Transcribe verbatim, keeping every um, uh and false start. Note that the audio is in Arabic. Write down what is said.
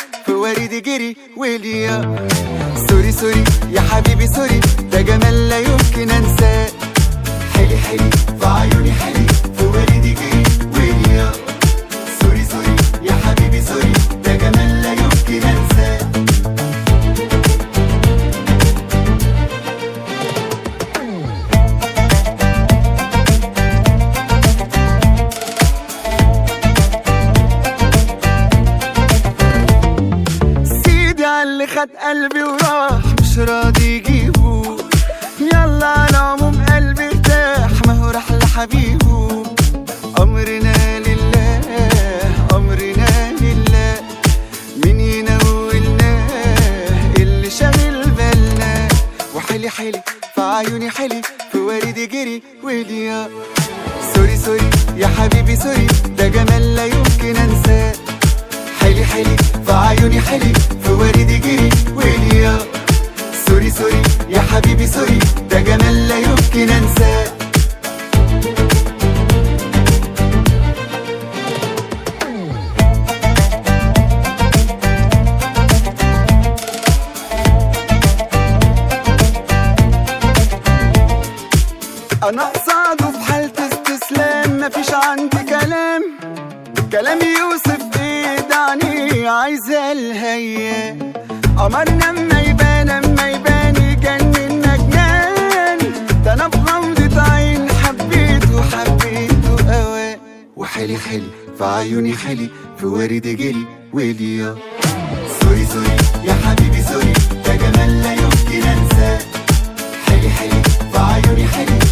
في ورد جري وليا. سوري سوري يا حبيبي سوري، ده جمال لا يمكن انساه. حلي حلي في عيوني حلي، في ورد جري وليا. سوري سوري يا حبيبي سوري، ده جمال لا يمكن انساه. اللي خد قلبي وراح مش راضي يجيبه، يلا على العموم قلبي ارتاح، ما هو راح لحبيبه. امرنا لله امرنا لله، مين ينولناه اللي شاغل بالنا. وحلي حلي في عيوني حلي، في ورد جري وليا. سوري سوري يا حبيبي سوري، ده جمال لا يمكن انساه. حلي حلي في عيوني حلي، في ورد جري وليا. سوري سوري يا حبيبي سوري، ده جمال لا يمكن انساه. انا قصاده في حالة استسلام، مفيش عندي كلام، كلامي يوصف ايه دعني عايزة الهيا. قمرنا اما يبان اما يبان يجننا جنان، ده انا بغمضة عين حبيته حبيته اوان. وحلي حلي في عيوني حلي، في ورد جري وليا. سوري سوري يا حبيبي سوري، ده جمال لا يمكن انساه. حلي حلي في عيوني حلي،